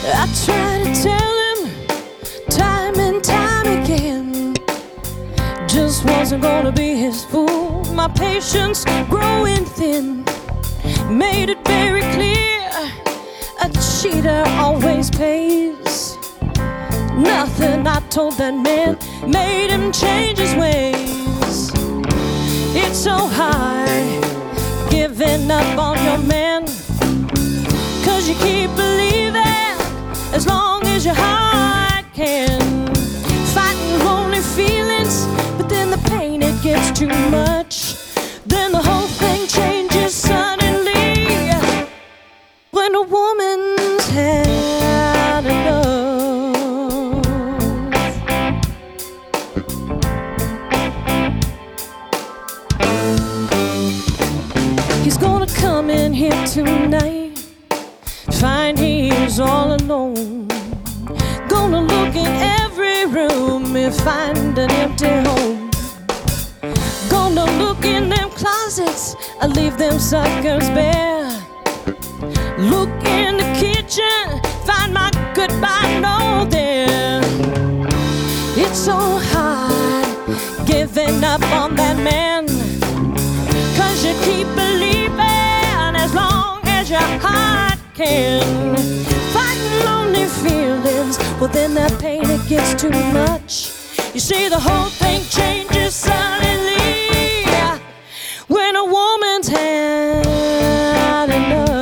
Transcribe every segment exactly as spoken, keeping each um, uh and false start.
I try to tell him time and time again, just wasn't gonna be his fool. My patience growing thin made it very clear, a cheater always pays. Nothing I told that man made him change his ways. It's so hard giving up on your man, 'cause you keep believing as long as your heart can. Fighting lonely feelings, but then the pain, it gets too much. Then the whole thing changes suddenly when a woman's had enough. He's gonna come in here tonight, find he's all alone. Gonna look in every room and find an empty home. Gonna look in them closets, I leave them suckers bare. Look in the kitchen, find my goodbye note there. It's so hard giving up on that man, 'cause you keep believing as long as your heart can. Fighting lonely feelings, well then that pain, it gets too much. You see, the whole thing changes suddenly when a woman's had enough.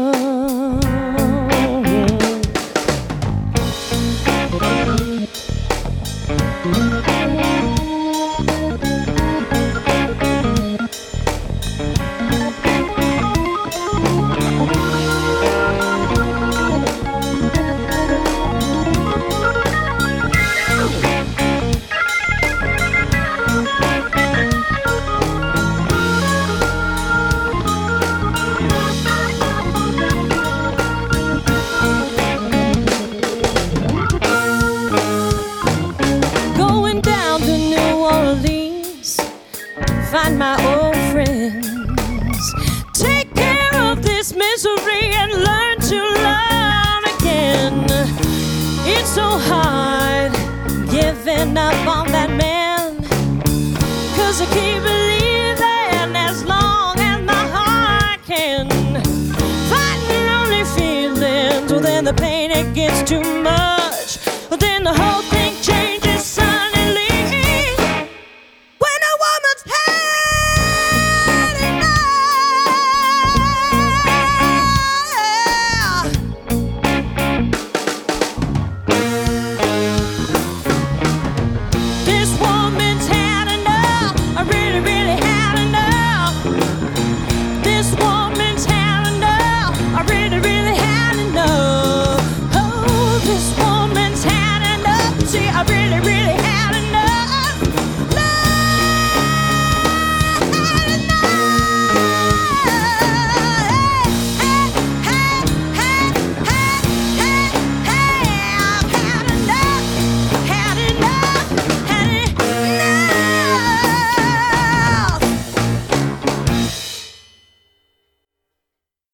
Find my old friends, take care of this misery and learn to love again. It's so hard giving up on that man, 'cause I keep believing as long as my heart can. Fighting lonely feelings, well then the pain, it gets too much. Well then the whole thing